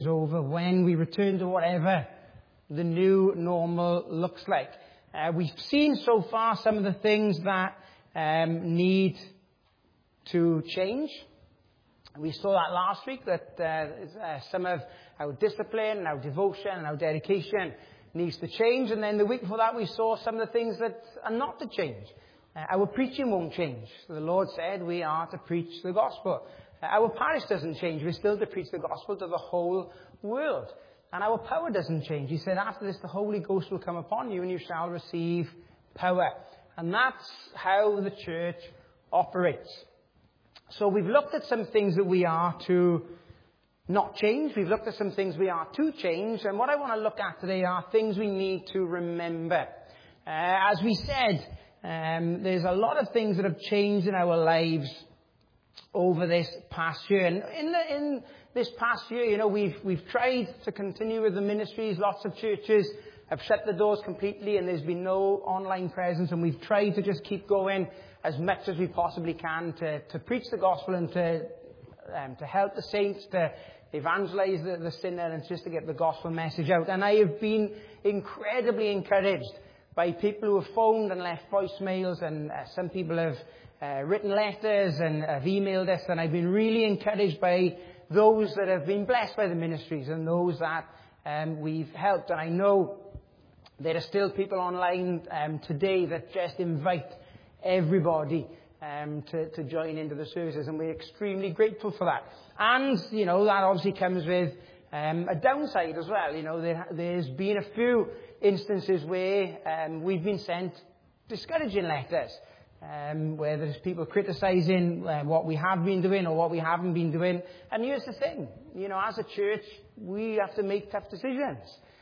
over when we return to whatever the new normal looks like. We've seen so far some of the things that need to change. We saw that last week, that some of our discipline and our devotion and our dedication needs to change. And then the week before that, we saw some of the things that are not to change. Our preaching won't change. So the Lord said we are to preach the gospel. Our parish doesn't change. We're still to preach the gospel to the whole world. And our power doesn't change. He said, after this, the Holy Ghost will come upon you and you shall receive power. And that's how the church operates. So we've looked at some things that we are to not change. We've looked at some things we are to change. And what I want to look at today are things we need to remember. As we said, there's a lot of things that have changed in our lives over this past year. And in this past year, we've tried to continue with the ministries. Lots of churches have shut the doors completely and there's been no online presence. And we've tried to just keep going as much as we possibly can to preach the gospel and to help the saints, to evangelize the sinner and just to get the gospel message out. And I have been incredibly encouraged by people who have phoned and left voicemails, and some people have written letters and have emailed us, and I've been really encouraged by those that have been blessed by the ministries and those that we've helped. And I know there are still people online today that just invite everybody to join into the services, and we're extremely grateful for that. And, that obviously comes with a downside as well. There's been a few instances where we've been sent discouraging letters, where there's people criticizing what we have been doing or what we haven't been doing. And here's the thing, as a church, we have to make tough decisions.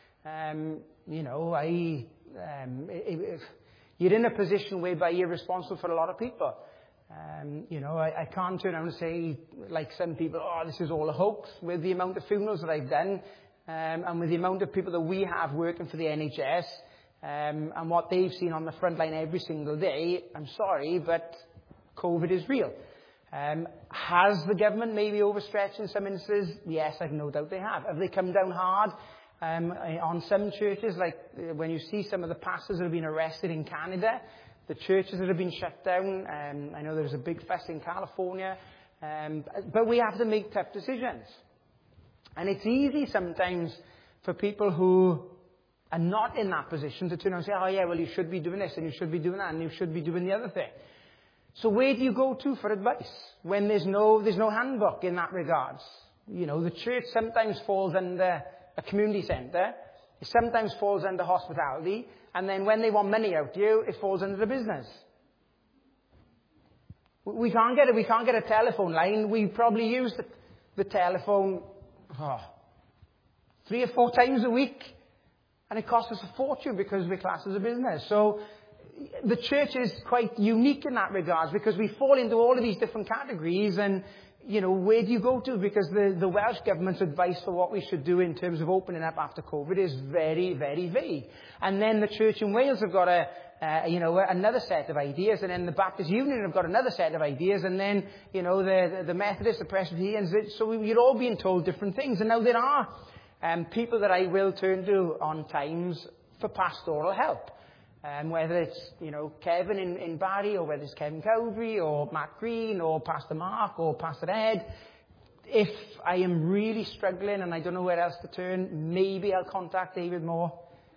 You're in a position whereby you're responsible for a lot of people. I can't turn around and say, like some people, this is all a hoax. With the amount of funerals that I've done, and with the amount of people that we have working for the NHS, and what they've seen on the front line every single day, I'm sorry, but COVID is real. Has the government maybe overstretched in some instances? Yes, I've no doubt they have. Have they come down hard on some churches? Like when you see some of the pastors that have been arrested in Canada, the churches that have been shut down. I know there's a big fuss in California. But we have to make tough decisions. And it's easy sometimes for people who are not in that position to turn around and say, you should be doing this and you should be doing that and you should be doing the other thing. So where do you go to for advice when there's no handbook in that regards? The church sometimes falls under a community centre. It sometimes falls under hospitality. And then when they want money out of you, it falls under the business. We can't get a telephone line. We probably use the telephone 3 or 4 times a week. And it costs us a fortune because we're classed as a business. So the church is quite unique in that regard because we fall into all of these different categories. And, where do you go to? Because the Welsh government's advice for what we should do in terms of opening up after COVID is very, very vague. And then the church in Wales have got another set of ideas. And then the Baptist Union have got another set of ideas. And then, the Methodists, the Presbyterians. So we're all being told different things. And now there are people that I will turn to on times for pastoral help. Whether it's, Kevin in Barry, or whether it's Kevin Cowdrey, or Matt Green, or Pastor Mark, or Pastor Ed. If I am really struggling and I don't know where else to turn, maybe I'll contact David Moore.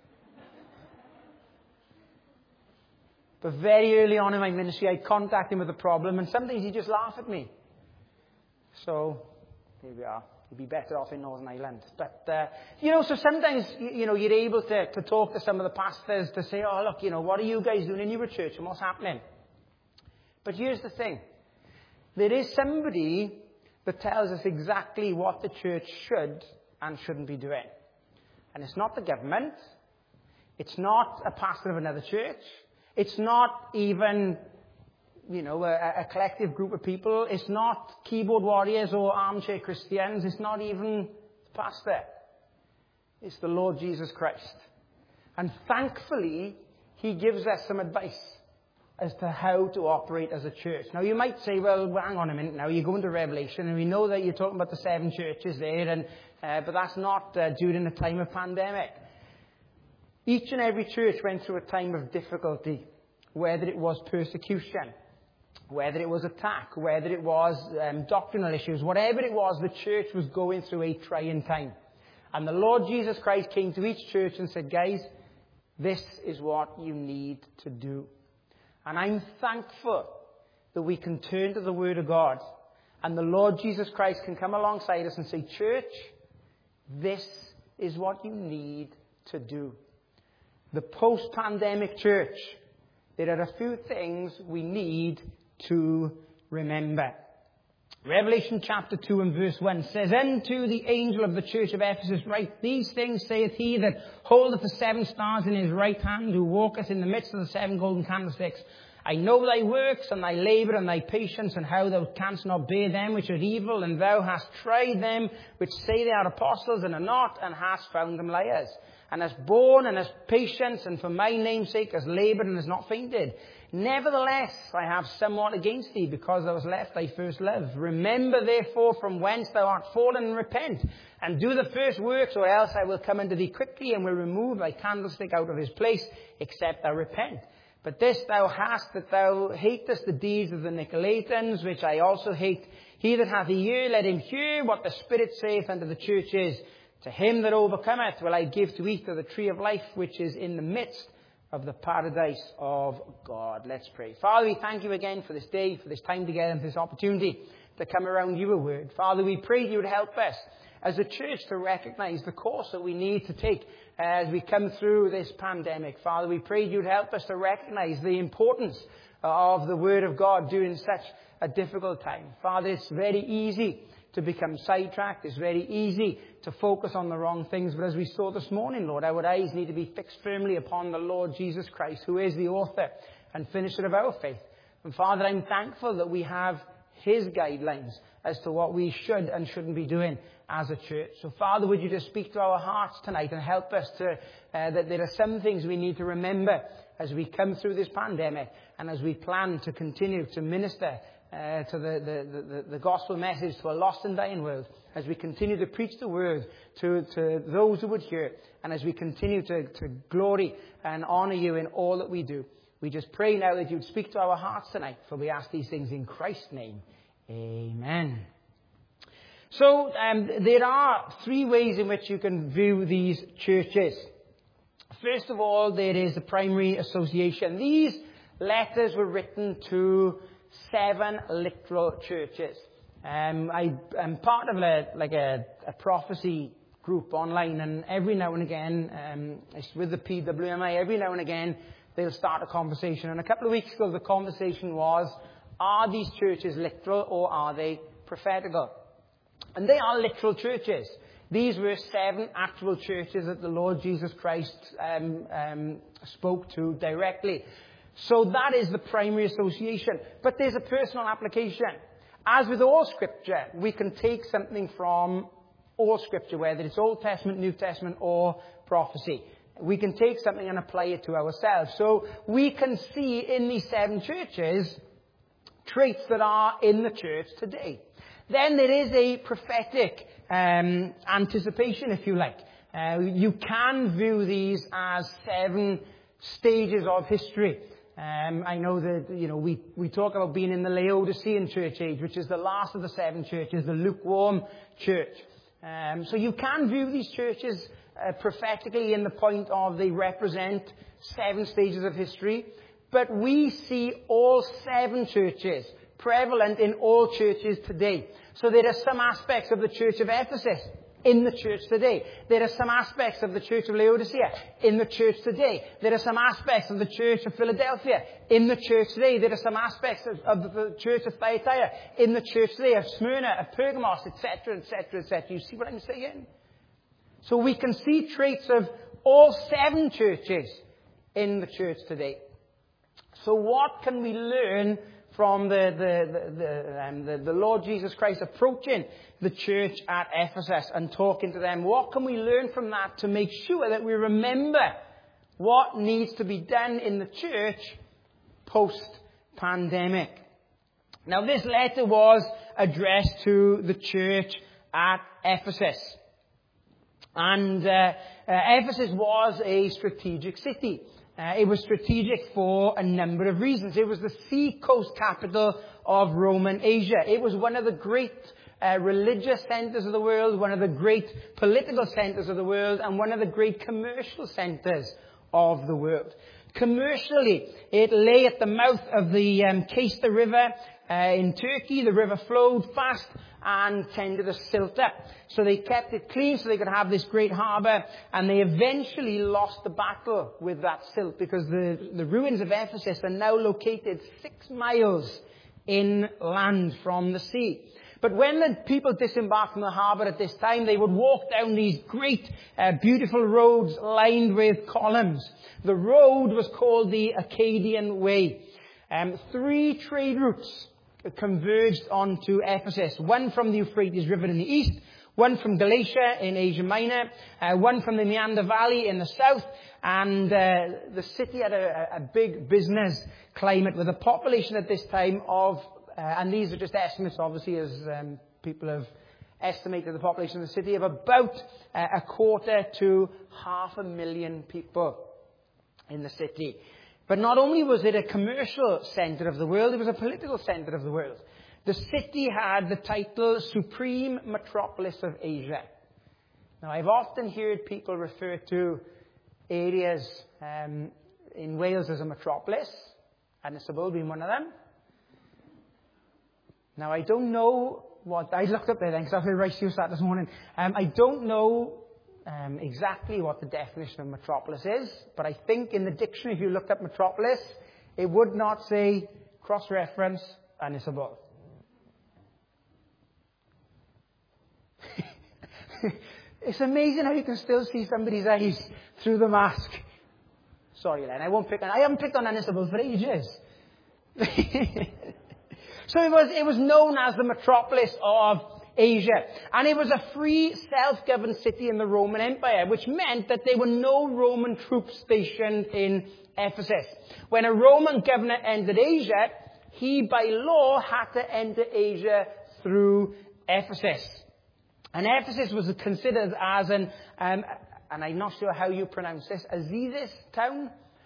But very early on in my ministry, I'd contact him with a problem, and sometimes he'd just laugh at me. So, here we are. You'd be better off in Northern Ireland. But, so sometimes, you're able to talk to some of the pastors to say, what are you guys doing in your church and what's happening? But here's the thing. There is somebody that tells us exactly what the church should and shouldn't be doing. And it's not the government. It's not a pastor of another church. It's not even a collective group of people. It's not keyboard warriors or armchair Christians. It's not even the pastor. It's the Lord Jesus Christ. And thankfully, he gives us some advice. as to how to operate as a church. Now, you might say, well, hang on a minute now, you go into Revelation, and we know that you're talking about the 7 churches there, but that's not during a time of pandemic. Each and every church went through a time of difficulty, whether it was persecution, whether it was attack, whether it was doctrinal issues, whatever it was, the church was going through a trying time. And the Lord Jesus Christ came to each church and said, guys, this is what you need to do. And I'm thankful that we can turn to the Word of God and the Lord Jesus Christ can come alongside us and say, church, this is what you need to do. The post-pandemic church, there are a few things we need to remember. Revelation chapter 2 and verse 1 says, Unto the angel of the church of Ephesus write, These things saith he that holdeth the 7 stars in his right hand, who walketh in the midst of the 7 golden candlesticks. I know thy works, and thy labour, and thy patience, and how thou canst not bear them which are evil, and thou hast tried them which say they are apostles, and are not, and hast found them liars. And hast borne, and hast patience, and for my name's sake hast laboured, and hast not fainted. Nevertheless, I have somewhat against thee, because thou hast left thy first love. Remember therefore from whence thou art fallen, and repent, and do the first works, or else I will come unto thee quickly, and will remove thy candlestick out of his place, except thou repent. But this thou hast, that thou hatest the deeds of the Nicolaitans, which I also hate. He that hath an ear, let him hear what the Spirit saith unto the churches. To him that overcometh will I give to eat of the tree of life, which is in the midst of the paradise of God. Let's pray. Father, we thank you again for this day, for this time together, and for this opportunity to come around your word. Father, we pray you would help us as a church to recognize the course that we need to take as we come through this pandemic. Father, we pray you would help us to recognize the importance of the word of God during such a difficult time. Father, it's very easy to become sidetracked. It's very easy to focus on the wrong things. But as we saw this morning, Lord, our eyes need to be fixed firmly upon the Lord Jesus Christ, who is the author and finisher of our faith. And Father, I'm thankful that we have his guidelines as to what we should and shouldn't be doing as a church. So Father, would you just speak to our hearts tonight and help us to, that there are some things we need to remember as we come through this pandemic and as we plan to continue to minister to the gospel message to a lost and dying world, as we continue to preach the word to those who would hear it, and as we continue to glory and honour you in all that we do. We just pray now that you'd speak to our hearts tonight, for we ask these things in Christ's name. Amen. So there are 3 ways in which you can view these churches. First of all, there is the primary association. These letters were written to 7 literal churches. I'm part of a prophecy group online, and every now and again, it's with the PWMI, every now and again they'll start a conversation. And a couple of weeks ago the conversation was, are these churches literal or are they prophetical? And they are literal churches. These were 7 actual churches that the Lord Jesus Christ spoke to directly. So that is the primary association. But there's a personal application. As with all Scripture, we can take something from all Scripture, whether it's Old Testament, New Testament, or prophecy. We can take something and apply it to ourselves. So we can see in these 7 churches traits that are in the church today. Then there is a prophetic anticipation, if you like. You can view these as 7 stages of history. I know that, we talk about being in the Laodicean church age, which is the last of the 7 churches, the lukewarm church. So you can view these churches prophetically in the point of they represent 7 stages of history. But we see all 7 churches prevalent in all churches today. So there are some aspects of the church of Ephesus in the church today. There are some aspects of the church of Laodicea in the church today. There are some aspects of the church of Philadelphia in the church today. There are some aspects of the church of Thyatira in the church today, of Smyrna, of Pergamos, etc., etc., etc. You see what I'm saying? So we can see traits of all 7 churches in the church today. So what can we learn from the Lord Jesus Christ approaching the church at Ephesus and talking to them? What can we learn from that to make sure that we remember what needs to be done in the church post-pandemic. Now, this letter was addressed to the church at Ephesus. And Ephesus was a strategic city. It was strategic for a number of reasons. It was the sea-coast capital of Roman Asia. It was one of the great religious centers of the world, one of the great political centers of the world, and one of the great commercial centers of the world. Commercially, it lay at the mouth of the Kesta River in Turkey. The river flowed fast and tended to silt up. So they kept it clean so they could have this great harbour, and they eventually lost the battle with that silt because the ruins of Ephesus are now located 6 miles inland from the sea. But when the people disembarked from the harbour at this time, they would walk down these great, beautiful roads lined with columns. The road was called the Acadian Way. 3 trade routes converged onto Ephesus. One from the Euphrates River in the east, one from Galatia in Asia Minor, one from the Meander Valley in the south, and the city had a big business climate with a population at this time of, and these are just estimates obviously as people have estimated the population of the city, of about 250,000 to 500,000 people in the city. But not only was it a commercial centre of the world, it was a political centre of the world. The city had the title Supreme Metropolis of Asia. Now, I've often heard people refer to areas in Wales as a metropolis, Anisabel being one of them. Now, I don't know what... I looked up there then, because I heard Rice use that this morning. I don't know exactly what the definition of metropolis is, but I think in the dictionary, if you looked up metropolis, it would not say cross-reference Anisabel. It's amazing how you can still see somebody's eyes through the mask. Sorry, Len, I haven't picked on Anisabel for ages. So it was known as the metropolis of Asia. And it was a free, self-governed city in the Roman Empire, which meant that there were no Roman troops stationed in Ephesus. When a Roman governor entered Asia, he by law had to enter Asia through Ephesus. And Ephesus was considered as an, and I'm not sure how you pronounce this, Aziz town.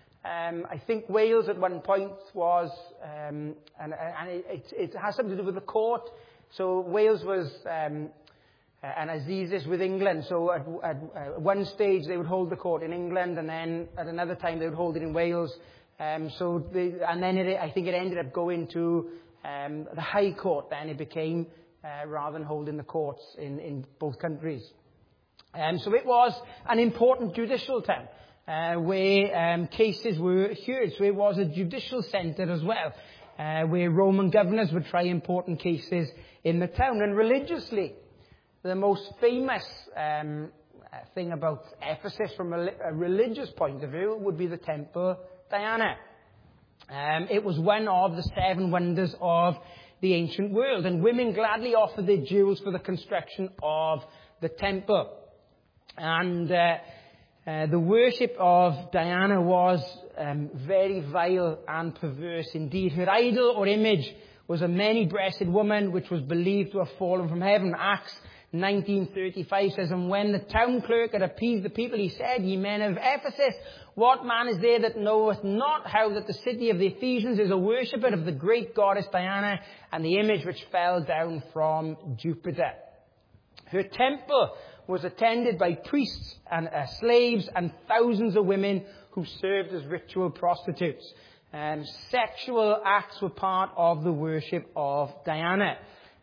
I think Wales at one point was, and it has something to do with the court. So Wales was an Aziz with England. So at one stage they would hold the court in England, and then at another time they would hold it in Wales. I think it ended up going to the High Court. Then it became rather than holding the courts in both countries. So it was an important judicial town where cases were heard. So it was a judicial centre as well, where Roman governors would try important cases in the town. And religiously, the most famous thing about Ephesus from a religious point of view would be the Temple Diana. It was one of the 7 wonders of the ancient world, and women gladly offered their jewels for the construction of the temple. And the worship of Diana was very vile and perverse indeed. Her idol or image was a many-breasted woman which was believed to have fallen from heaven. Acts 19:35 says, "And when the town clerk had appeased the people, he said, Ye men of Ephesus, what man is there that knoweth not how that the city of the Ephesians is a worshipper of the great goddess Diana, and the image which fell down from Jupiter?" Her temple was attended by priests and slaves and thousands of women who served as ritual prostitutes. Sexual acts were part of the worship of Diana.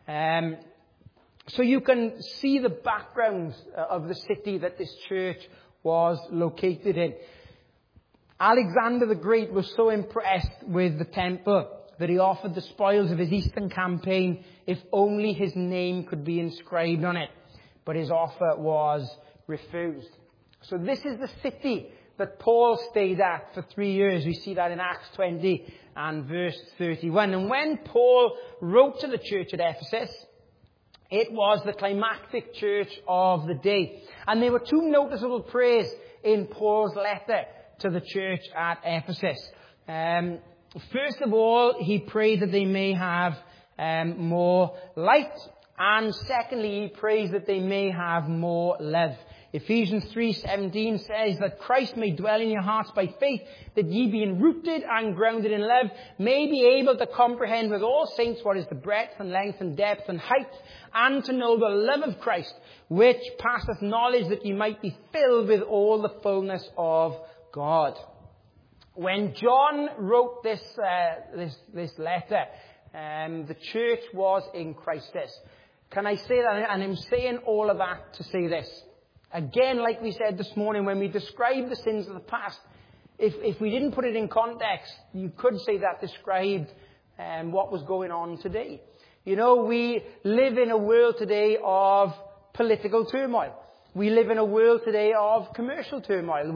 So you can see the background of the city that this church was located in. Alexander the Great was so impressed with the temple that he offered the spoils of his Eastern campaign if only his name could be inscribed on it. But his offer was refused. So this is the city that Paul stayed at for 3 years. We see that in Acts 20 and verse 31. And when Paul wrote to the church at Ephesus, it was the climactic church of the day. And there were 2 noticeable prayers in Paul's letter to the church at Ephesus. First of all, he prays that they may have more light. And secondly, he prays that they may have more love. Ephesians 3:17 says that Christ may dwell in your hearts by faith, that ye being rooted and grounded in love, may be able to comprehend with all saints what is the breadth and length and depth and height, and to know the love of Christ, which passeth knowledge, that ye might be filled with all the fullness of God. When John wrote this letter, the church was in crisis. Can I say that? And I'm saying all of that to say this. Again, like we said this morning, when we describe the sins of the past, if we didn't put it in context, you could say that described what was going on today. You know, we live in a world today of political turmoil. We live in a world today of commercial turmoil.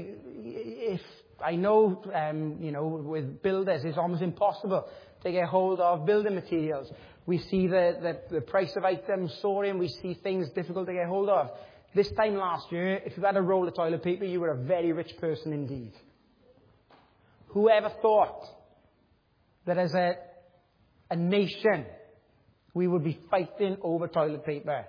I know, with builders, it's almost impossible to get hold of building materials. We see the price of items soaring. We see things difficult to get hold of. This time last year, if you had a roll of toilet paper, you were a very rich person indeed. Whoever thought that as a nation we would be fighting over toilet paper?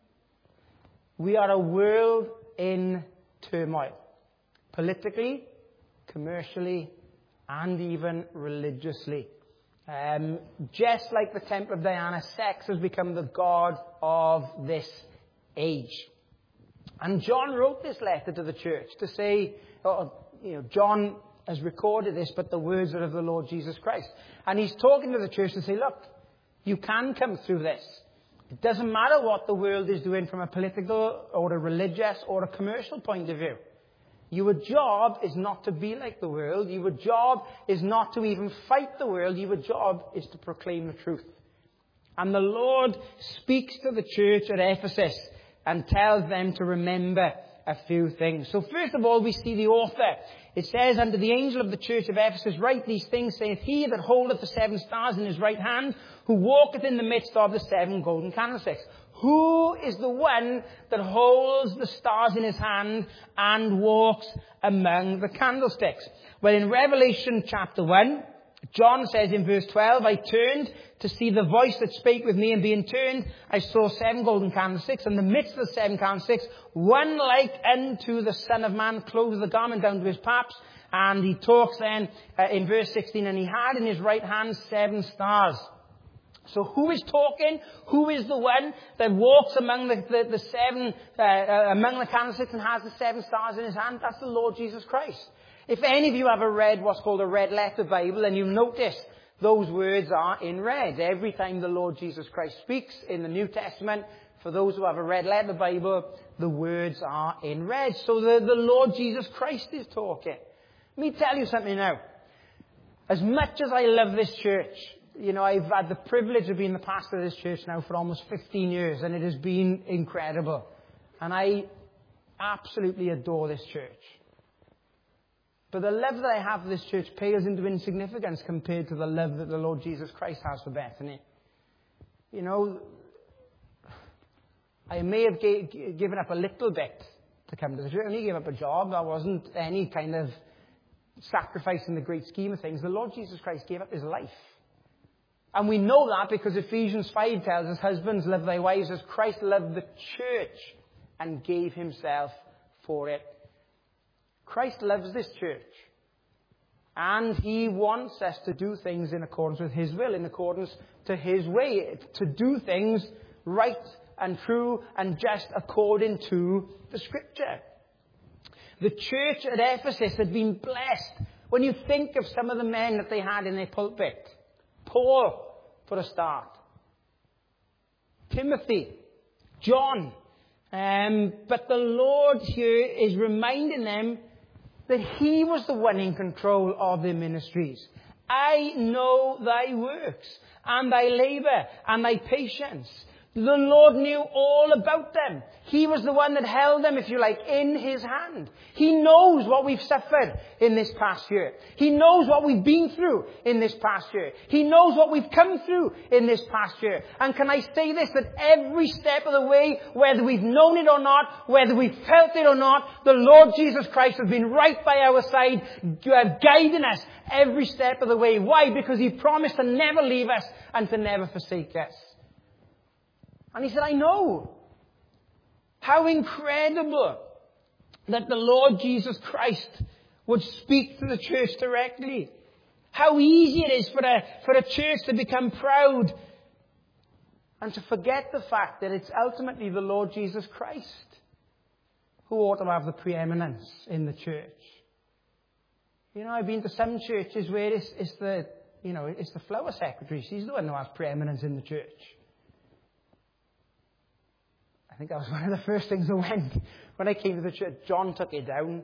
We are a world in turmoil. Politically, commercially, and even religiously. Just like the Temple of Diana, sex has become the god of this age. And John wrote this letter to the church to say, John has recorded this, but the words are of the Lord Jesus Christ. And he's talking to the church to say, look, you can come through this. It doesn't matter what the world is doing from a political or a religious or a commercial point of view. Your job is not to be like the world. Your job is not to even fight the world. Your job is to proclaim the truth. And the Lord speaks to the church at Ephesus and tells them to remember a few things. So first of all, we see the author. It says, unto the angel of the church of Ephesus, write these things, saith he that holdeth the 7 stars in his right hand, who walketh in the midst of the 7 golden candlesticks. Who is the one that holds the stars in his hand and walks among the candlesticks? Well, in Revelation chapter 1, John says in verse 12, I turned to see the voice that spake with me, and being turned, I saw 7 golden candlesticks, and in the midst of the 7 candlesticks, one like unto the Son of Man, clothed with a garment down to his paps. And he talks then in verse 16, and he had in his right hand 7 stars. So who is talking? Who is the one that walks among the 7, among the candlesticks and has the 7 stars in his hand? That's the Lord Jesus Christ. If any of you have read what's called a red letter Bible, and you notice those words are in red. Every time the Lord Jesus Christ speaks in the New Testament, for those who have a red letter Bible, the words are in red. So the Lord Jesus Christ is talking. Let me tell you something now. As much as I love this church, I've had the privilege of being the pastor of this church now for almost 15 years, and it has been incredible. And I absolutely adore this church. But the love that I have for this church pales into insignificance compared to the love that the Lord Jesus Christ has for Bethany. I may have given up a little bit to come to the church. I only gave up a job. That wasn't any kind of sacrifice in the great scheme of things. The Lord Jesus Christ gave up his life. And we know that because Ephesians 5 tells us, husbands, love thy wives as Christ loved the church and gave himself for it. Christ loves this church. And he wants us to do things in accordance with his will, in accordance to his way, to do things right and true and just according to the Scripture. The church at Ephesus had been blessed. When you think of some of the men that they had in their pulpit, Paul, for a start, Timothy, John, but the Lord here is reminding them that he was the one in control of their ministries. I know thy works, and thy labour, and thy patience. The Lord knew all about them. He was the one that held them, if you like, in His hand. He knows what we've suffered in this past year. He knows what we've been through in this past year. He knows what we've come through in this past year. And can I say this, that every step of the way, whether we've known it or not, whether we've felt it or not, the Lord Jesus Christ has been right by our side, guiding us every step of the way. Why? Because He promised to never leave us and to never forsake us. And He said, I know. How incredible that the Lord Jesus Christ would speak to the church directly. How easy it is for a church to become proud and to forget the fact that it's ultimately the Lord Jesus Christ who ought to have the preeminence in the church. You know, I've been to some churches where it's the flower secretary. She's the one who has preeminence in the church. I think that was one of the first things that went. When I came to the church, John took it down.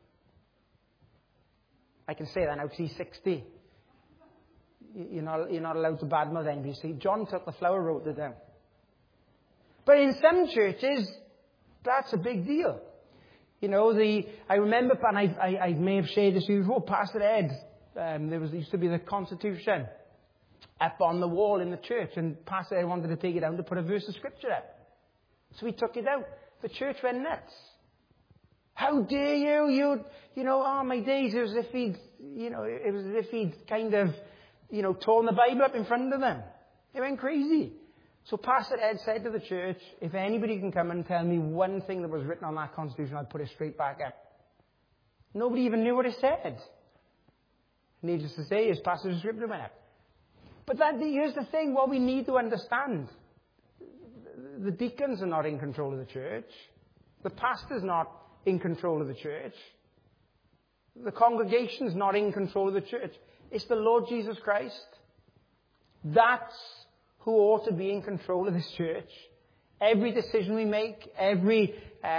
I can say that now because he's 60. You're not allowed to badmouth NBC. John took the flower rota down. But in some churches, that's a big deal. You know, I remember, and I may have shared this with you before, Pastor Ed, there used to be the Constitution up on the wall in the church, and Pastor Ed wanted to take it down to put a verse of Scripture up. So he took it out. The church went nuts. How dare you? Oh my days, it was as if he'd kind of, torn the Bible up in front of them. It went crazy. So Pastor Ed said to the church, if anybody can come and tell me one thing that was written on that Constitution, I'll put it straight back up. Nobody even knew what it said. Needless to say, his passage of Scripture went up. But here's the thing, what we need to understand. The deacons are not in control of the church. The pastor's not in control of the church. The congregation's not in control of the church. It's the Lord Jesus Christ. That's who ought to be in control of this church. Every decision we make, every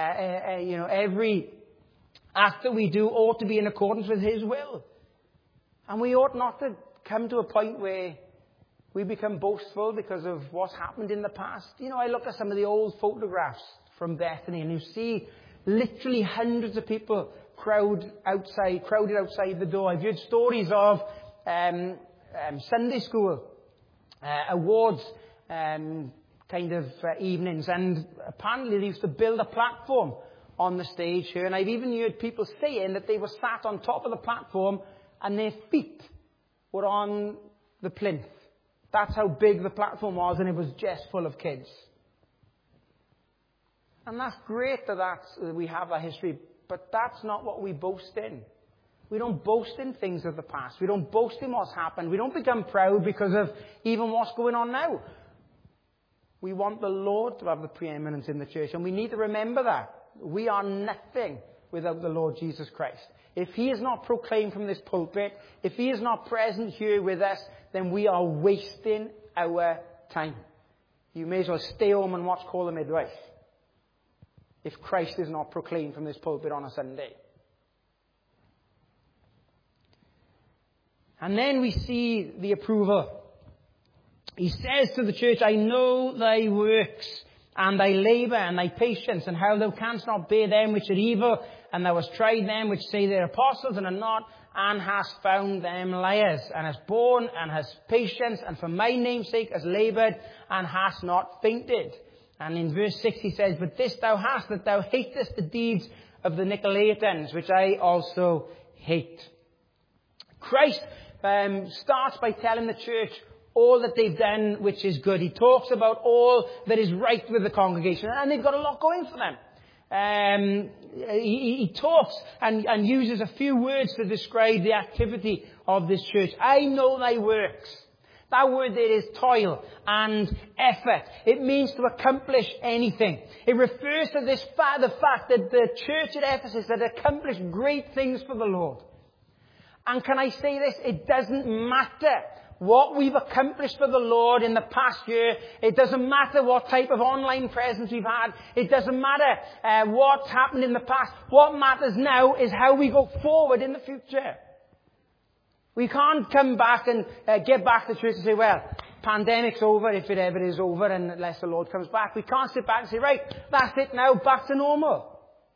act that we do ought to be in accordance with His will. And we ought not to come to a point where we become boastful because of what's happened in the past. I look at some of the old photographs from Bethany, and you see literally hundreds of people crowded outside the door. I've heard stories of Sunday school awards evenings, and apparently they used to build a platform on the stage here, and I've even heard people saying that they were sat on top of the platform and their feet were on the plinth. That's how big the platform was, and it was just full of kids. And that's great that we have a history, but that's not what we boast in. We don't boast in things of the past. We don't boast in what's happened. We don't become proud because of even what's going on now. We want the Lord to have the preeminence in the church, and we need to remember that. We are nothing without the Lord Jesus Christ. If He is not proclaimed from this pulpit, if He is not present here with us, then we are wasting our time. You may as well stay home and watch Call the Midwife if Christ is not proclaimed from this pulpit on a Sunday. And then we see the approval. He says to the church, I know thy works, and thy labour, and thy patience, and how thou canst not bear them which are evil, and thou hast tried them which say they are apostles and are not, and hast found them liars, and hast borne, and hast patience, and for my name's sake hast laboured, and hast not fainted. And in verse 6 he says, but this thou hast, that thou hatest the deeds of the Nicolaitans, which I also hate. Christ starts by telling the church all that they've done which is good. He talks about all that is right with the congregation, and they've got a lot going for them. He talks and uses a few words to describe the activity of this church. I know thy works. That word there is toil and effort. It means to accomplish anything. It refers to the fact that the church at Ephesus had accomplished great things for the Lord. And can I say this? It doesn't matter what we've accomplished for the Lord in the past year. It doesn't matter what type of online presence we've had. It doesn't matter what's happened in the past. What matters now is how we go forward in the future. We can't come back and get back to church and say, well, pandemic's over, if it ever is over, and unless the Lord comes back, we can't sit back and say, right, that's it now, back to normal.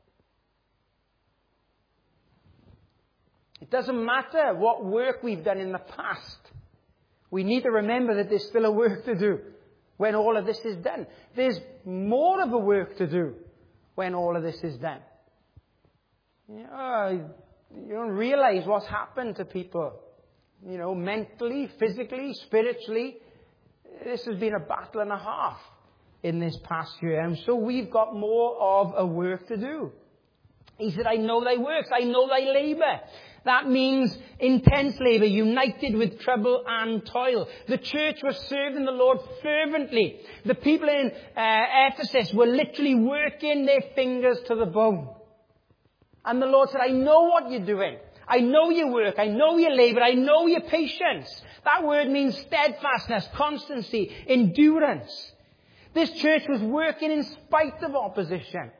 It doesn't matter what work we've done in the past. We need to remember that there's still a work to do when all of this is done. There's more of a work to do when all of this is done. You don't realize what's happened to people. Mentally, physically, spiritually. This has been a battle and a half in this past year. And so we've got more of a work to do. He said, I know thy works, I know thy labour. That means intense labour, united with trouble and toil. The church was serving the Lord fervently. The people in Ephesus were literally working their fingers to the bone. And the Lord said, I know what you're doing. I know your work. I know your labour. I know your patience. That word means steadfastness, constancy, endurance. This church was working in spite of opposition.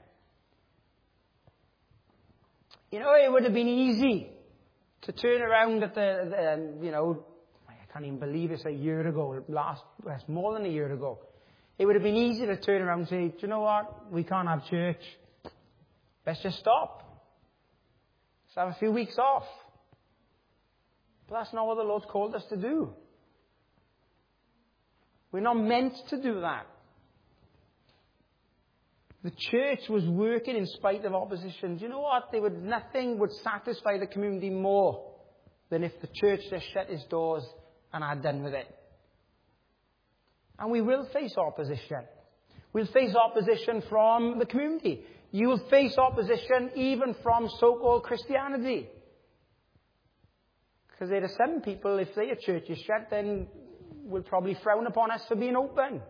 It would have been easy to turn around at I can't even believe it's a year ago, it's more than a year ago. It would have been easy to turn around and say, do you know what? We can't have church. Let's just stop. Let's have a few weeks off. But that's not what the Lord's called us to do. We're not meant to do that. The church was working in spite of opposition. Do you know what? Nothing would satisfy the community more than if the church just shut its doors and had done with it. And we will face opposition. We'll face opposition from the community. You will face opposition even from so-called Christianity. Because there are some people, if their church is shut, then will probably frown upon us for being open.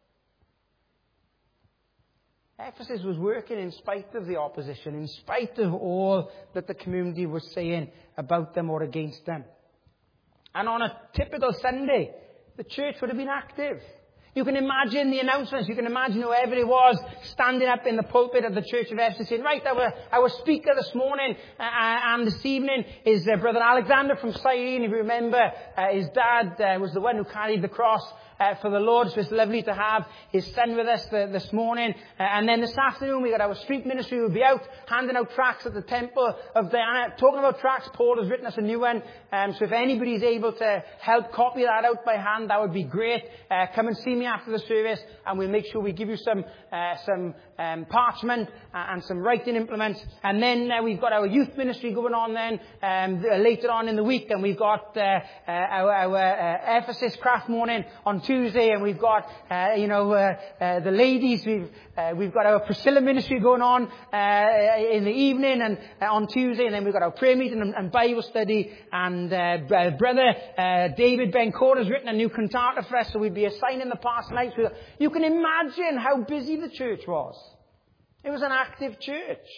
Ephesus was working in spite of the opposition, in spite of all that the community was saying about them or against them. And on a typical Sunday, the church would have been active. You can imagine the announcements. You can imagine whoever it was standing up in the pulpit of the Church of Ephesus saying, right, our speaker this morning and this evening is Brother Alexander from Cyrene. If you remember, his dad was the one who carried the cross for the Lord. So it's lovely to have his son with us this morning. And then this afternoon we got our street ministry who will be out handing out tracts at the Temple of Diana. Talking about tracts, Paul has written us a new one. So if anybody's able to help copy that out by hand, that would be great. Come and see me after the service and we'll make sure we give you some parchment and some writing implements. And then we've got our youth ministry going on then later on in the week. And we've got our Ephesus craft morning on Tuesday, and we've got the ladies. We've got our Priscilla ministry going on in the evening and on Tuesday, and then we've got our prayer meeting and Bible study. And brother David Bencourt has written a new cantata for us, so we'd be assigning the past nights. You can imagine how busy the church was. It was an active church,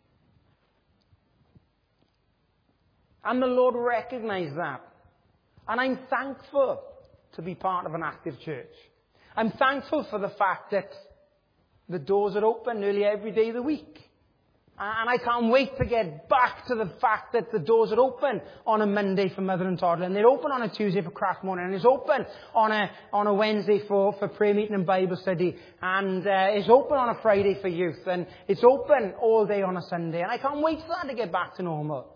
and the Lord recognized that, and I'm thankful to be part of an active church. I'm thankful for the fact that the doors are open nearly every day of the week. And I can't wait to get back to the fact that the doors are open on a Monday for mother and toddler, and they're open on a Tuesday for craft morning, and it's open on a Wednesday for prayer meeting and Bible study, and it's open on a Friday for youth, and it's open all day on a Sunday. And I can't wait for that to get back to normal.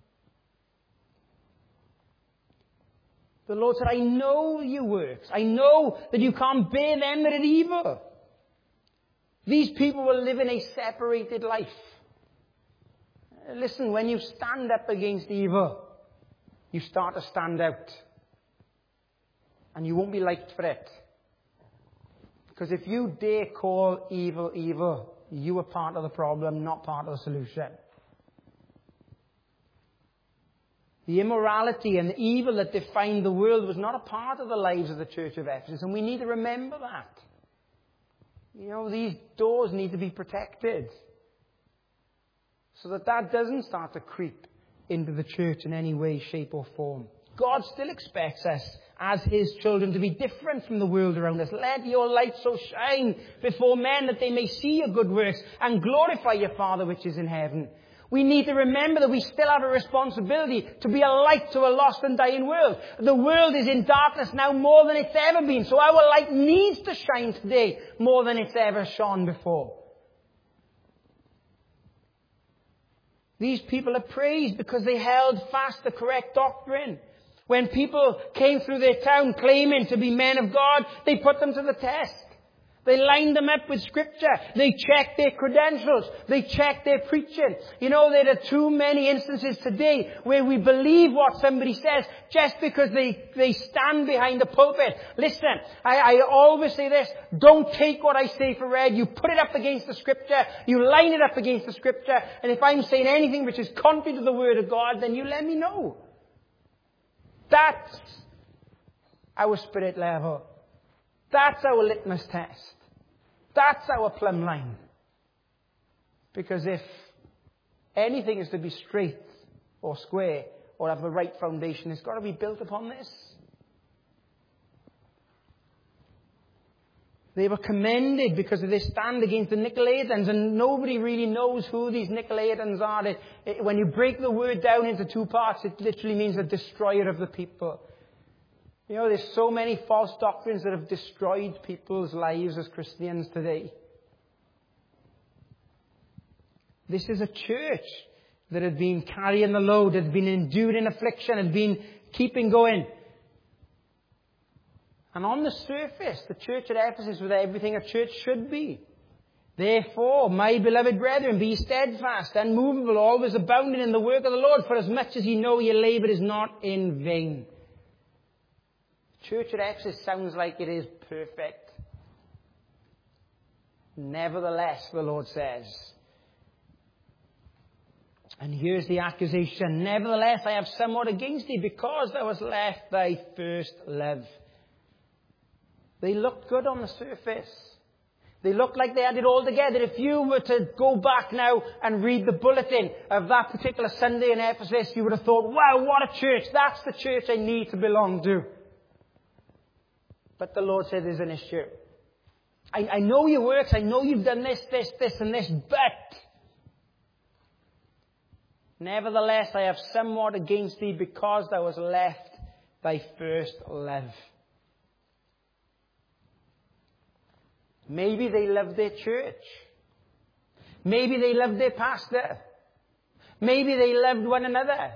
The Lord said, I know your works. I know that you can't bear them that are evil. These people will live in a separated life. Listen, when you stand up against evil, you start to stand out. And you won't be liked for it. Because if you dare call evil evil, you are part of the problem, not part of the solution. The immorality and the evil that defined the world was not a part of the lives of the Church of Ephesus, and we need to remember that. These doors need to be protected so that doesn't start to creep into the church in any way, shape or form. God still expects us as His children to be different from the world around us. Let your light so shine before men that they may see your good works and glorify your Father which is in heaven. We need to remember that we still have a responsibility to be a light to a lost and dying world. The world is in darkness now more than it's ever been. So our light needs to shine today more than it's ever shone before. These people are praised because they held fast the correct doctrine. When people came through their town claiming to be men of God, they put them to the test. They lined them up with Scripture. They checked their credentials. They checked their preaching. You know, there are too many instances today where we believe what somebody says just because they stand behind the pulpit. Listen, I always say this. Don't take what I say for read. You put it up against the Scripture. You line it up against the Scripture. And if I'm saying anything which is contrary to the Word of God, then you let me know. That's our spirit level. That's our litmus test. That's our plumb line. Because if anything is to be straight or square or have the right foundation, it's got to be built upon this. They were commended because of their stand against the Nicolaitans, and nobody really knows who these Nicolaitans are. When you break the word down into two parts, it literally means the destroyer of the people. You know, there's so many false doctrines that have destroyed people's lives as Christians today. This is a church that had been carrying the load, had been enduring affliction, had been keeping going. And on the surface, the church at Ephesus was everything a church should be. Therefore, my beloved brethren, be steadfast, unmovable, always abounding in the work of the Lord, for as much as ye know your labour is not in vain. Church at Ephesus sounds like it is perfect. Nevertheless, the Lord says. And here's the accusation. Nevertheless, I have somewhat against thee, because thou hast left thy first love. They looked good on the surface. They looked like they had it all together. If you were to go back now and read the bulletin of that particular Sunday in Ephesus, you would have thought, wow, what a church. That's the church I need to belong to. But the Lord said there's an issue. I know your works. I know you've done this, and this, but nevertheless, I have somewhat against thee, because thou hast left thy first love. Maybe they loved their church. Maybe they loved their pastor. Maybe they loved one another.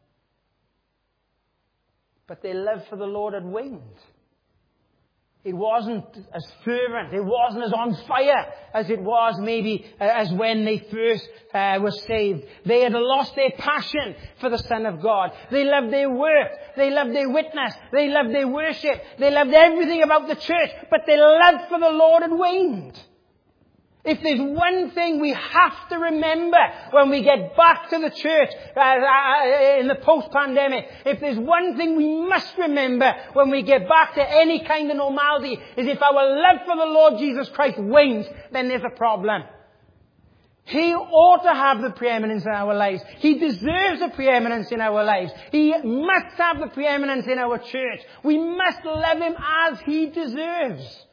But their love for the Lord had waned. It wasn't as fervent. It wasn't as on fire as it was maybe as when they first were saved. They had lost their passion for the Son of God. They loved their work. They loved their witness. They loved their worship. They loved everything about the church. But their love for the Lord had waned. If there's one thing we have to remember when we get back to the church in the post-pandemic, if there's one thing we must remember when we get back to any kind of normality, is if our love for the Lord Jesus Christ wanes, then there's a problem. He ought to have the preeminence in our lives. He deserves the preeminence in our lives. He must have the preeminence in our church. We must love him as he deserves.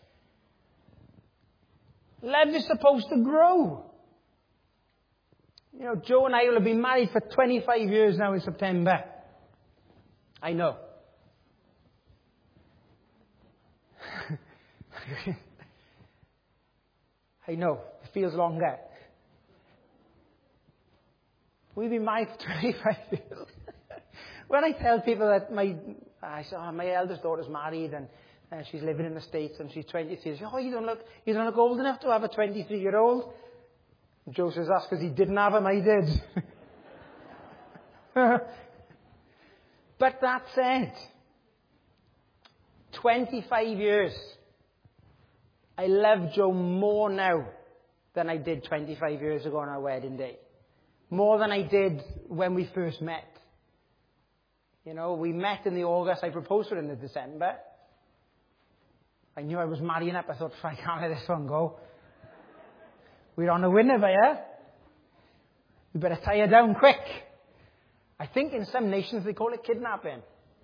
Love is supposed to grow. You know, Joe and I will have been married for 25 years now in September. I know. I know. It feels longer. We've been married for 25 years. When I tell people that my eldest daughter's married and she's living in the States and she's 23. She says, you don't look old enough to have a 23-year-old. Joe says, that's because he didn't have him, I did. But that said, 25 years. I love Joe more now than I did 25 years ago on our wedding day. More than I did when we first met. You know, we met in the August. I proposed to her in the December. I knew I was marrying up. I thought, I can't let this one go. We're on a winner here. We better tie her down quick. I think in some nations they call it kidnapping.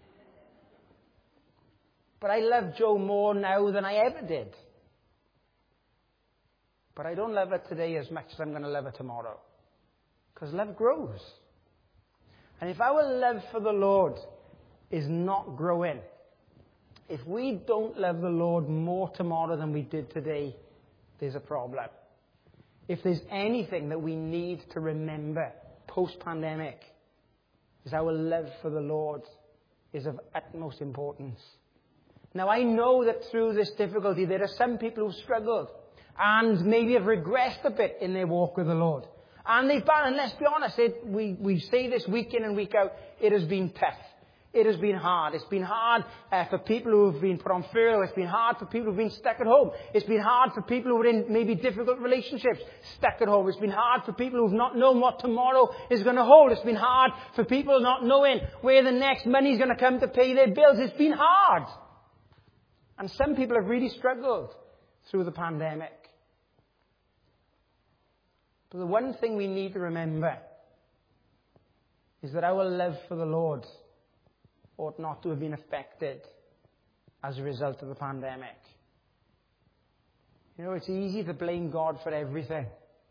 But I love Jo more now than I ever did. But I don't love her today as much as I'm going to love her tomorrow. Because love grows. And if our love for the Lord is not growing, if we don't love the Lord more tomorrow than we did today, there's a problem. If there's anything that we need to remember post-pandemic, is our love for the Lord is of utmost importance. Now, I know that through this difficulty, there are some people who've struggled and maybe have regressed a bit in their walk with the Lord. And let's be honest, we say this week in and week out, it has been tough. It has been hard. It's been hard for people who have been put on furlough. It's been hard for people who have been stuck at home. It's been hard for people who are in maybe difficult relationships, stuck at home. It's been hard for people who have not known what tomorrow is going to hold. It's been hard for people not knowing where the next money is going to come to pay their bills. It's been hard. And some people have really struggled through the pandemic. But the one thing we need to remember is that our love for the Lord ought not to have been affected as a result of the pandemic. You know, it's easy to blame God for everything.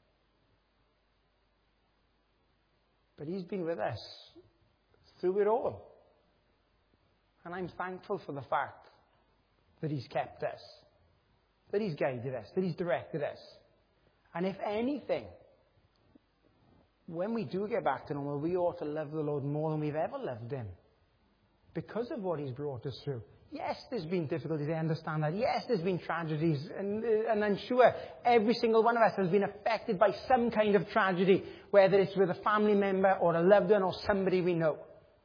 But He's been with us through it all. And I'm thankful for the fact that He's kept us, that He's guided us, that He's directed us. And if anything, when we do get back to normal, we ought to love the Lord more than we've ever loved Him, because of what He's brought us through. Yes, there's been difficulties, I understand that. Yes, there's been tragedies, and I'm sure every single one of us has been affected by some kind of tragedy, whether it's with a family member or a loved one or somebody we know.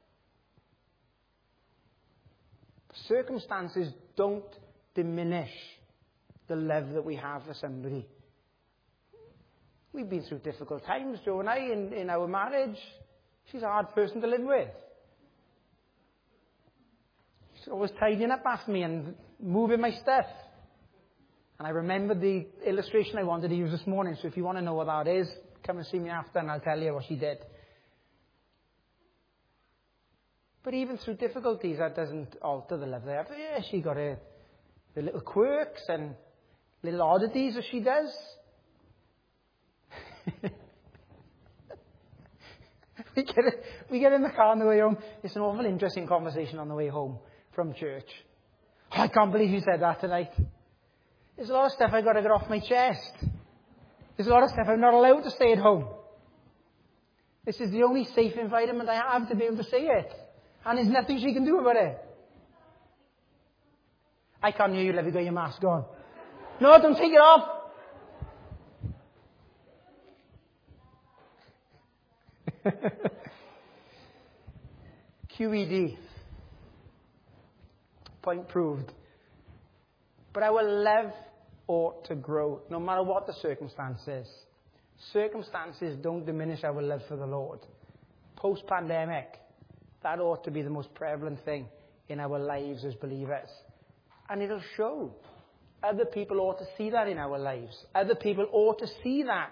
Circumstances don't diminish the love that we have for somebody. We've been through difficult times, Joe and I, in our marriage. She's a hard person to live with. She's always tidying up after me and moving my stuff. And I remembered the illustration I wanted to use this morning, so if you want to know what that is, come and see me after and I'll tell you what she did. But even through difficulties, that doesn't alter the love they have. Yeah, she got her little quirks and little oddities as she does. we get in the car on the way home. It's an awful interesting conversation on the way home from church. Oh, I can't believe you said that tonight. There's a lot of stuff I've got to get off my chest. There's a lot of stuff I'm not allowed to say at home. This is the only safe environment I have to be able to say it. And there's nothing she can do about it. I can't hear you, love. You got your mask on. No, don't take it off. QED. Point proved. But our love ought to grow, no matter what the circumstances. Circumstances don't diminish our love for the Lord. Post-pandemic, that ought to be the most prevalent thing in our lives as believers. And it'll show. Other people ought to see that in our lives. Other people ought to see that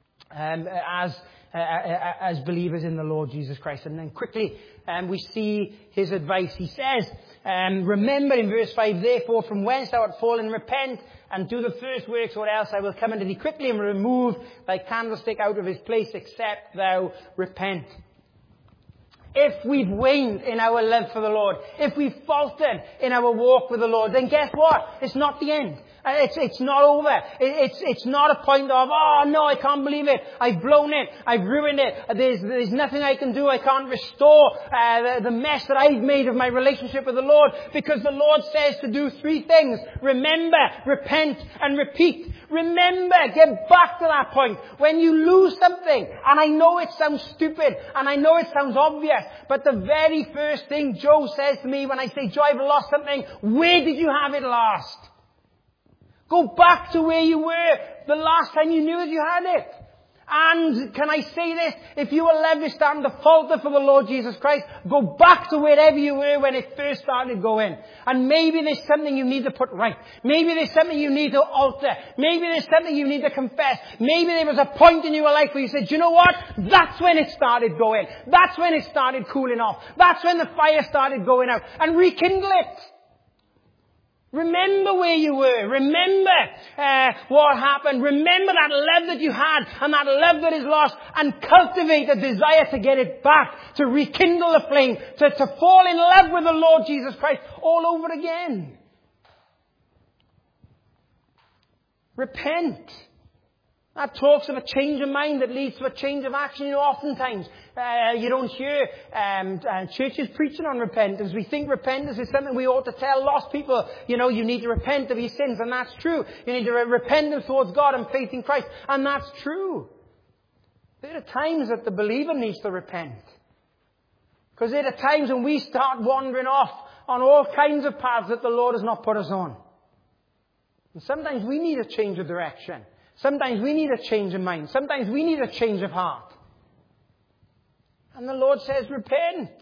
as believers in the Lord Jesus Christ. And then quickly, we see his advice. He says, remember in verse 5, therefore from whence thou art fallen, repent and do the first works, or else I will come unto thee quickly and remove thy candlestick out of his place, except thou repent. If we've waned in our love for the Lord, if we've faltered in our walk with the Lord, then guess what? It's not the end. It's not over. It's not a point of, oh no, I can't believe it. I've blown it. I've ruined it. There's nothing I can do. I can't restore the mess that I've made of my relationship with the Lord, because the Lord says to do three things. Remember, repent, and repeat. Remember, get back to that point. When you lose something, and I know it sounds stupid, and I know it sounds obvious, but the very first thing Joe says to me when I say, Joe, I've lost something, where did you have it last? Go back to where you were the last time you knew that you had it. And can I say this? If you will ever stand to falter for the Lord Jesus Christ, go back to wherever you were when it first started going. And maybe there's something you need to put right. Maybe there's something you need to alter. Maybe there's something you need to confess. Maybe there was a point in your life where you said, do you know what? That's when it started going. That's when it started cooling off. That's when the fire started going out. And rekindle it. Remember where you were. Remember what happened. Remember that love that you had and that love that is lost, and cultivate a desire to get it back, to rekindle the flame, to fall in love with the Lord Jesus Christ all over again. Repent. That talks of a change of mind that leads to a change of action. You know, oftentimes you don't hear churches preaching on repentance. We think repentance is something we ought to tell lost people. You know, you need to repent of your sins, and that's true. You need to repent towards God and faith in Christ, and that's true. There are times that the believer needs to repent. Because there are times when we start wandering off on all kinds of paths that the Lord has not put us on. And sometimes we need a change of direction. Sometimes we need a change of mind. Sometimes we need a change of heart. And the Lord says, repent.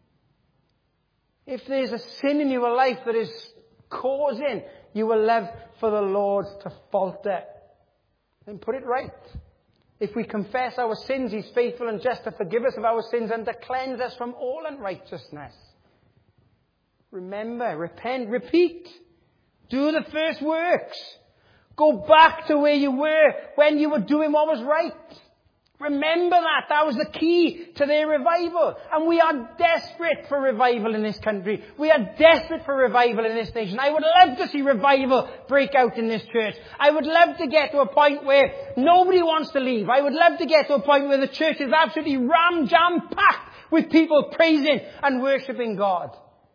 If there's a sin in your life that is causing your love for the Lord to falter, then put it right. If we confess our sins, He's faithful and just to forgive us of our sins and to cleanse us from all unrighteousness. Remember, repent, repeat. Do the first works. Go back to where you were when you were doing what was right. Remember that. That was the key to their revival. And we are desperate for revival in this country. We are desperate for revival in this nation. I would love to see revival break out in this church. I would love to get to a point where nobody wants to leave. I would love to get to a point where the church is absolutely jam-packed with people praising and worshipping God.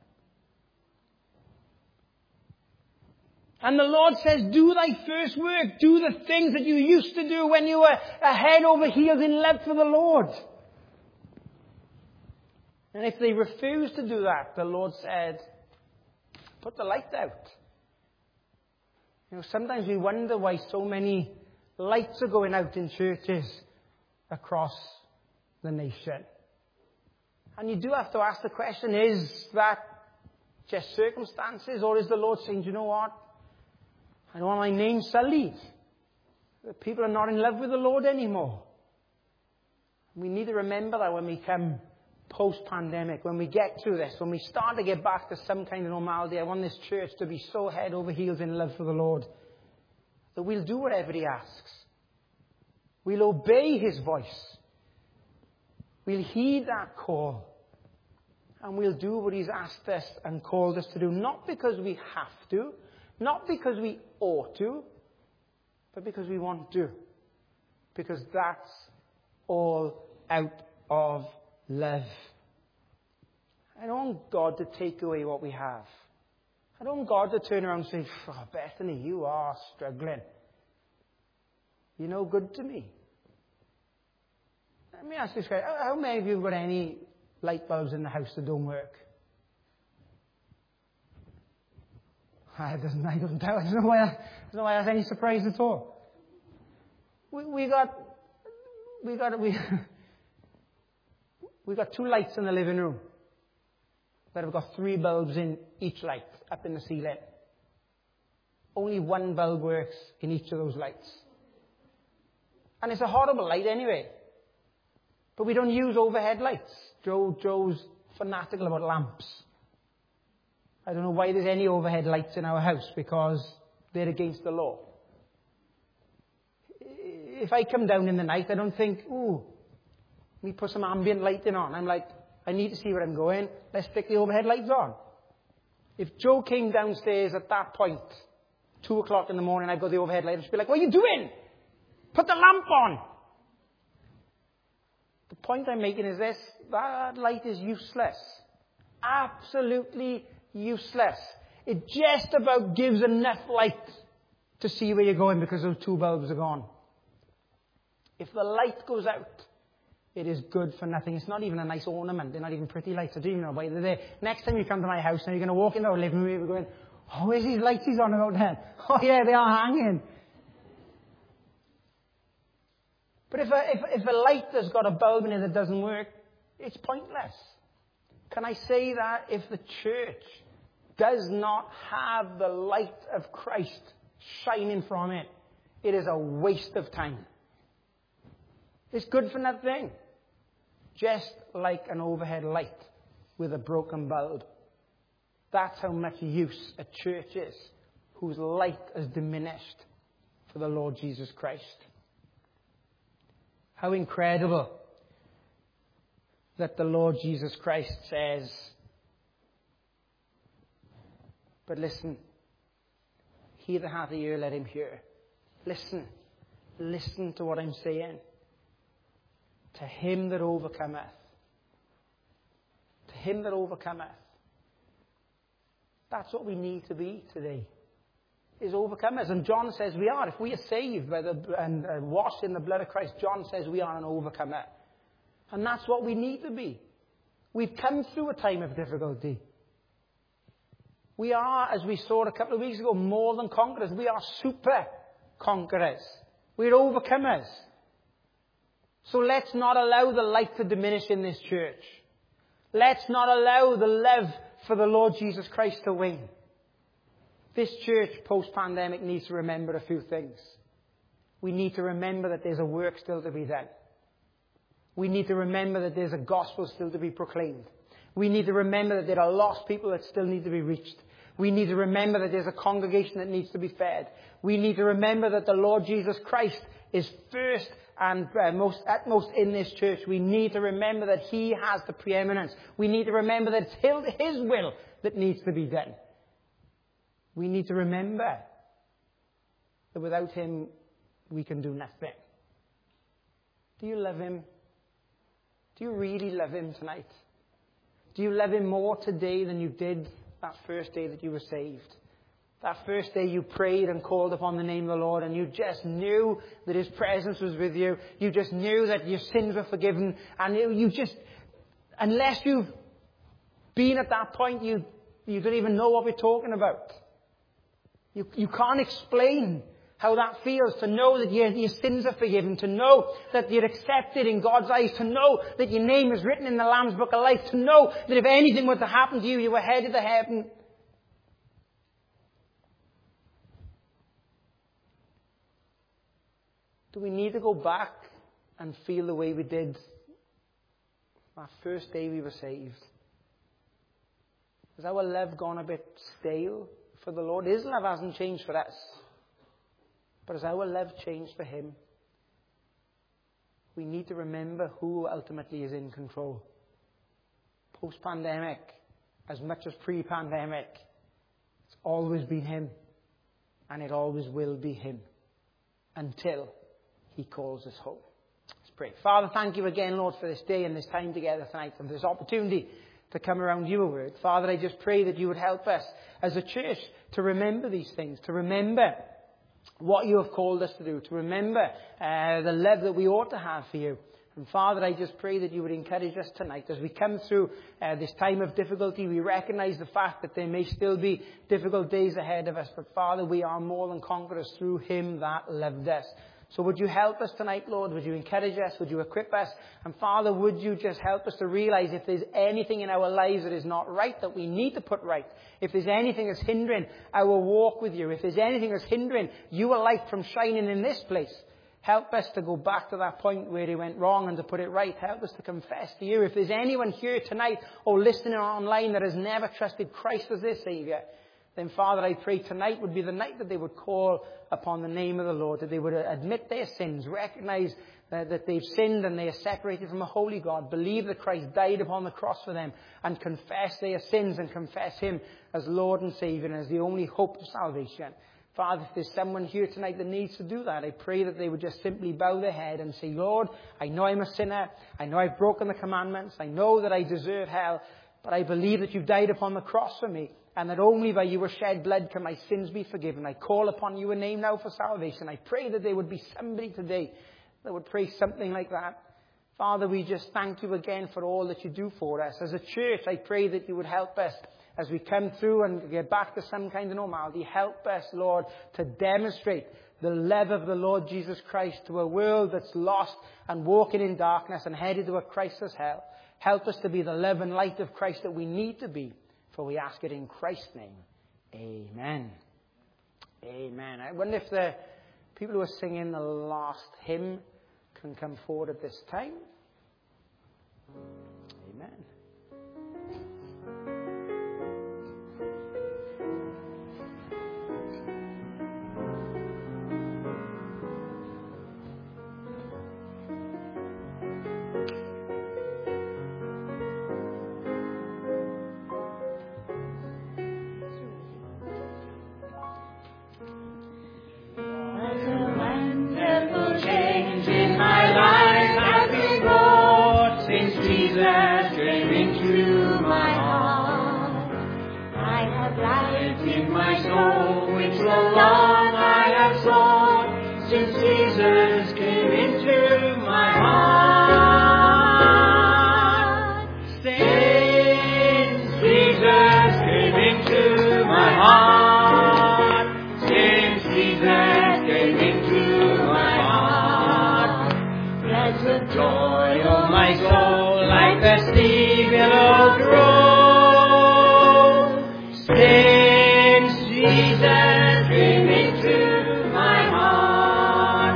And the Lord says, do thy first work. Do the things that you used to do when you were head over heels in love for the Lord. And if they refuse to do that, the Lord said, put the light out. You know, sometimes we wonder why so many lights are going out in churches across the nation. And you do have to ask the question, is that just circumstances? Or is the Lord saying, do you know what? I don't want my name sullied. The people are not in love with the Lord anymore. We need to remember that when we come post-pandemic, when we get through this, when we start to get back to some kind of normality. I want this church to be so head over heels in love for the Lord that we'll do whatever He asks. We'll obey His voice. We'll heed that call. And we'll do what He's asked us and called us to do. Not because we have to. Not because we ought to, but because we want to. Because that's all out of love. I don't want God to take away what we have. I don't want God to turn around and say, oh, Bethany, you are struggling. You're no good to me. Let me ask this guy, how many of you have got any light bulbs in the house that don't work? I don't doubt. I don't know why that's any surprise at all. We got 2 lights in the living room that have got 3 bulbs in each light up in the ceiling. Only 1 bulb works in each of those lights. And it's a horrible light anyway. But we don't use overhead lights. Joe's fanatical about lamps. I don't know why there's any overhead lights in our house, because they're against the law. If I come down in the night, I don't think, ooh, let me put some ambient lighting on. I'm like, I need to see where I'm going. Let's stick the overhead lights on. If Joe came downstairs at that point, 2 o'clock in the morning, I'd got the overhead light, I'd be like, what are you doing? Put the lamp on. The point I'm making is this: that light is useless. Absolutely useless. It just about gives enough light to see where you're going because those 2 bulbs are gone. If the light goes out, it is good for nothing. It's not even a nice ornament. They're not even pretty lights. I don't even know why they're there. Next time you come to my house, now you're going to walk into our living room and you're going, oh, where's these lights he's on about then? Oh yeah, they are hanging. But if a light has got a bulb in it that doesn't work, it's pointless. Can I say that if the church does not have the light of Christ shining from it, it is a waste of time. It's good for nothing. Just like an overhead light with a broken bulb. That's how much use a church is whose light has diminished for the Lord Jesus Christ. How incredible that the Lord Jesus Christ says, but listen, he that hath an ear, let him hear. Listen to what I'm saying. To him that overcometh. To him that overcometh. That's what we need to be today. Is overcomers. And John says we are. If we are saved by and washed in the blood of Christ, John says we are an overcomer. And that's what we need to be. We've come through a time of difficulty. We are, as we saw a couple of weeks ago, more than conquerors. We are super conquerors. We're overcomers. So let's not allow the light to diminish in this church. Let's not allow the love for the Lord Jesus Christ to wane. This church, post-pandemic, needs to remember a few things. We need to remember that there's a work still to be done. We need to remember that there's a gospel still to be proclaimed. We need to remember that there are lost people that still need to be reached. We need to remember that there's a congregation that needs to be fed. We need to remember that the Lord Jesus Christ is first and utmost in this church. We need to remember that he has the preeminence. We need to remember that it's his will that needs to be done. We need to remember that without him, we can do nothing. Do you love him? Do you really love him tonight? Do you love him more today than you did that first day that you were saved? That first day you prayed and called upon the name of the Lord and you just knew that his presence was with you. You just knew that your sins were forgiven. And you just, unless you've been at that point, you don't even know what we're talking about. You can't explain how that feels, to know that your sins are forgiven, to know that you're accepted in God's eyes, to know that your name is written in the Lamb's Book of Life, to know that if anything were to happen to you, you were headed to heaven. Do we need to go back and feel the way we did that first day we were saved? Has our love gone a bit stale for the Lord? His love hasn't changed for us. But has our love changed for him? We need to remember who ultimately is in control. Post-pandemic, as much as pre-pandemic, it's always been him. And it always will be him. Until he calls us home. Let's pray. Father, thank you again, Lord, for this day and this time together tonight and for this opportunity to come around your word. Father, I just pray that you would help us as a church to remember these things, to remember what you have called us to do, to remember the love that we ought to have for you. And Father, I just pray that you would encourage us tonight as we come through this time of difficulty. We recognize the fact that there may still be difficult days ahead of us, but Father, we are more than conquerors through him that loved us. So would you help us tonight, Lord? Would you encourage us? Would you equip us? And Father, would you just help us to realize if there's anything in our lives that is not right, that we need to put right. If there's anything that's hindering our walk with you. If there's anything that's hindering your light from shining in this place. Help us to go back to that point where it went wrong and to put it right. Help us to confess to you. If there's anyone here tonight or listening online that has never trusted Christ as their Saviour, then Father, I pray tonight would be the night that they would call upon the name of the Lord, that they would admit their sins, recognize that they've sinned and they are separated from a holy God, believe that Christ died upon the cross for them, and confess their sins and confess him as Lord and Saviour and as the only hope of salvation. Father, if there's someone here tonight that needs to do that, I pray that they would just simply bow their head and say, Lord, I know I'm a sinner. I know I've broken the commandments. I know that I deserve hell, but I believe that you've died upon the cross for me. And that only by your shed blood can my sins be forgiven. I call upon your name now for salvation. I pray that there would be somebody today that would pray something like that. Father, we just thank you again for all that you do for us. As a church, I pray that you would help us as we come through and get back to some kind of normality. Help us, Lord, to demonstrate the love of the Lord Jesus Christ to a world that's lost and walking in darkness and headed to a Christless hell. Help us to be the love and light of Christ that we need to be. For we ask it in Christ's name. Amen. Amen. I wonder if the people who are singing the last hymn can come forward at this time. Amen. into my heart. I have light in my soul, which so long I have sought, since Jesus came into my heart. Since Jesus came into my heart. Since Jesus came into my heart. Floods of joy, oh my soul, like the sea billows roll. Since Jesus came into my heart.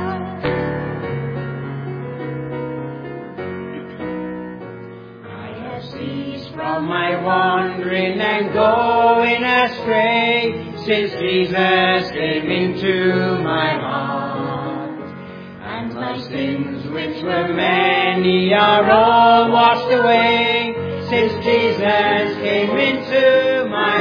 I have ceased from my wandering and going astray, since Jesus came into my heart. And my sins, which were many, are all washed away, since Jesus came into my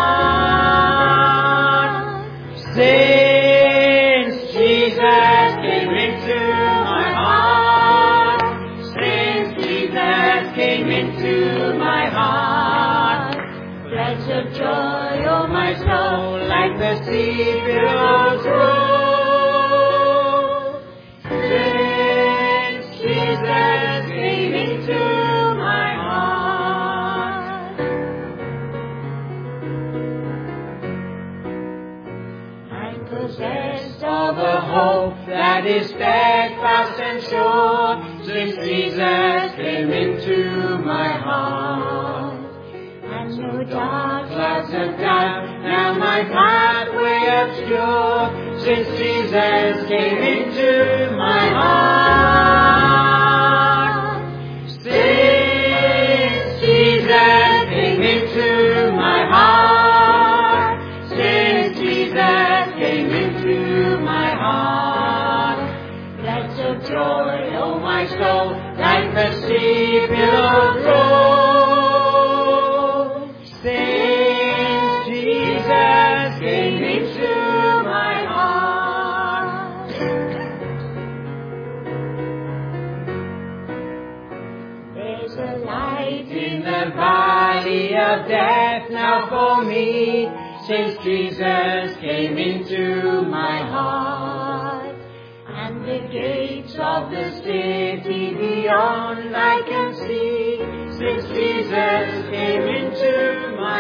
heart. Since Jesus came into my heart. Since Jesus came into my heart. Floods of joy, oh my soul, like the sea billows roll. Since Jesus came into my heart. I'm possessed of a hope that is steadfast and sure, since Jesus came into my heart. And no dark clouds of doubt now my pathway obscure, since Jesus came into my heart. Since Jesus came into my heart. Since Jesus came into my heart. Floods of joy, oh my soul, like the sea billows roll. Since Jesus came into my heart. There's a light in the valley of death now for me, since Jesus came into my heart. And the gates of the city beyond I can see, since Jesus came into my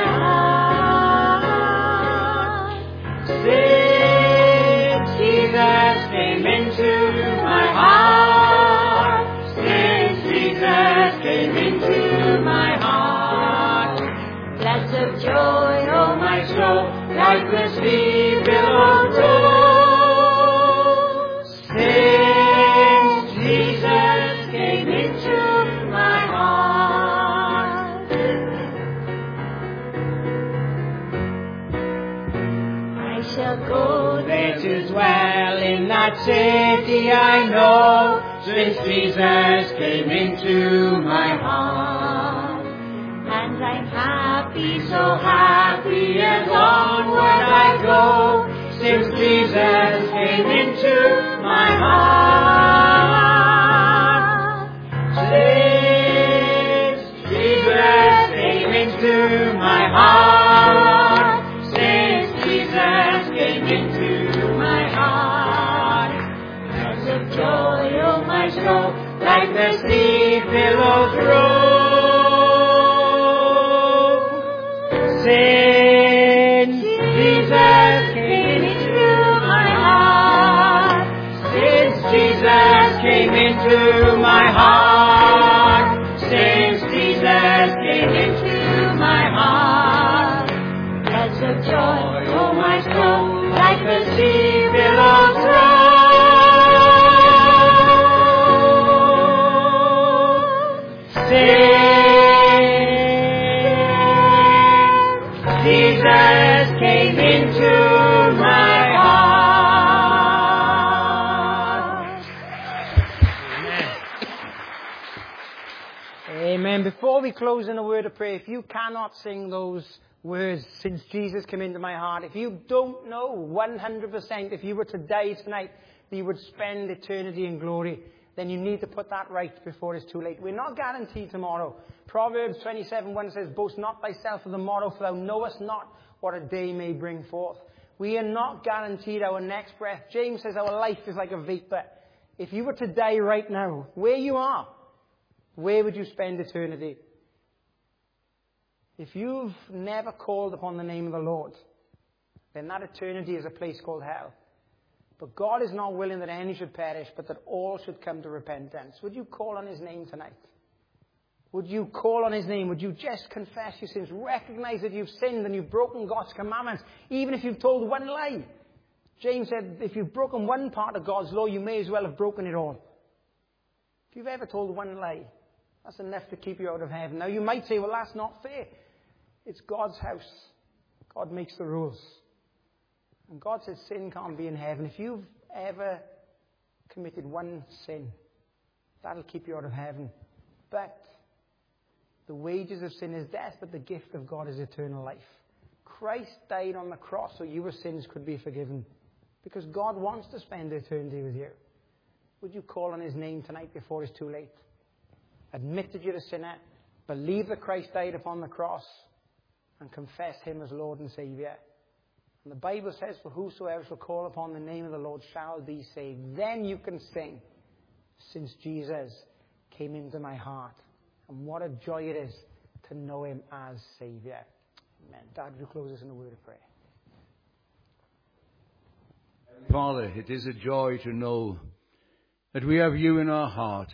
heart. Since Jesus came into my heart. Since Jesus came into my heart. Floods of joy, oh my soul, like the sea billows roll. Since Jesus came into my heart. I shall go there to dwell in that city I know, since Jesus came into my heart. And I'm happy, so happy, as onward I go, since Jesus came into my heart. Since Jesus came into my heart. Since Jesus came into my heart. Floods of joy, oh my soul, like the sea billows roll. Since Jesus came into my heart. Since Jesus came into my heart. Since Jesus came into my heart. Floods of joy, oh my soul, like the sea billows roll. Since Jesus came into my heart. Amen. Before we close in a word of prayer, if you cannot sing those words, since Jesus came into my heart, if you don't know 100%, if you were to die tonight, you would spend eternity in glory, then you need to put that right before it's too late. We're not guaranteed tomorrow. Proverbs 27:1 says, "Boast not thyself of the morrow, for thou knowest not what a day may bring forth." We are not guaranteed our next breath. James says our life is like a vapor. If you were to die right now, where you are, where would you spend eternity? If you've never called upon the name of the Lord, then that eternity is a place called hell. But God is not willing that any should perish, but that all should come to repentance. Would you call on His name tonight? Would you call on His name? Would you just confess your sins? Recognize that you've sinned and you've broken God's commandments, even if you've told one lie. James said, if you've broken one part of God's law, you may as well have broken it all. If you've ever told one lie, that's enough to keep you out of heaven. Now, you might say, well, that's not fair. It's God's house. God makes the rules. And God says sin can't be in heaven. If you've ever committed one sin, that'll keep you out of heaven. But the wages of sin is death, but the gift of God is eternal life. Christ died on the cross so your sins could be forgiven. Because God wants to spend eternity with you. Would you call on His name tonight before it's too late? Admit that you're a sinner. Believe that Christ died upon the cross. And confess Him as Lord and Saviour. And the Bible says, for whosoever shall call upon the name of the Lord shall be saved. Then you can sing, since Jesus came into my heart. And what a joy it is to know Him as Saviour. Amen. Dad, would you close us in a word of prayer? Father, it is a joy to know that we have You in our heart.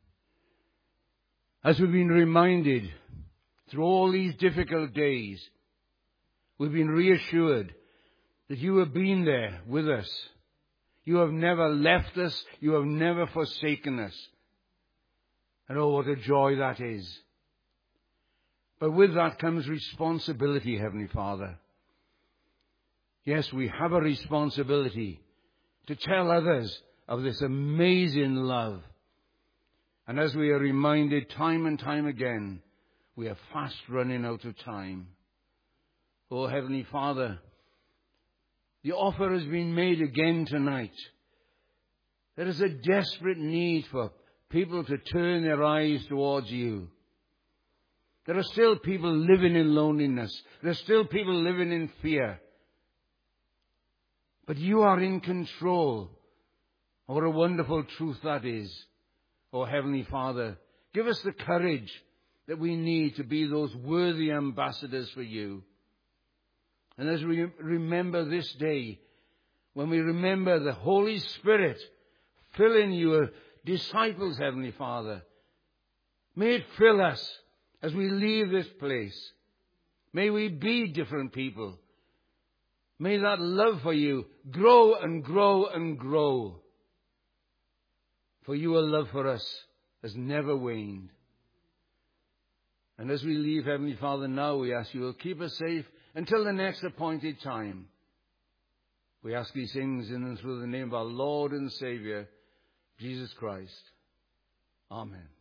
As we've been reminded through all these difficult days, we've been reassured that You have been there with us. You have never left us. You have never forsaken us. And oh, what a joy that is. But with that comes responsibility, Heavenly Father. Yes, we have a responsibility to tell others of this amazing love. And as we are reminded time and time again, we are fast running out of time. Oh, Heavenly Father, the offer has been made again tonight. There is a desperate need for people to turn their eyes towards You. There are still people living in loneliness. There are still people living in fear. But You are in control. What a wonderful truth that is. Oh, Heavenly Father, give us the courage that we need to be those worthy ambassadors for You. And as we remember this day, when we remember the Holy Spirit filling Your disciples, Heavenly Father, may it fill us as we leave this place. May we be different people. May that love for You grow and grow and grow. For Your love for us has never waned. And as we leave, Heavenly Father, now we ask You will keep us safe until the next appointed time. We ask these things in and through the name of our Lord and Saviour, Jesus Christ. Amen.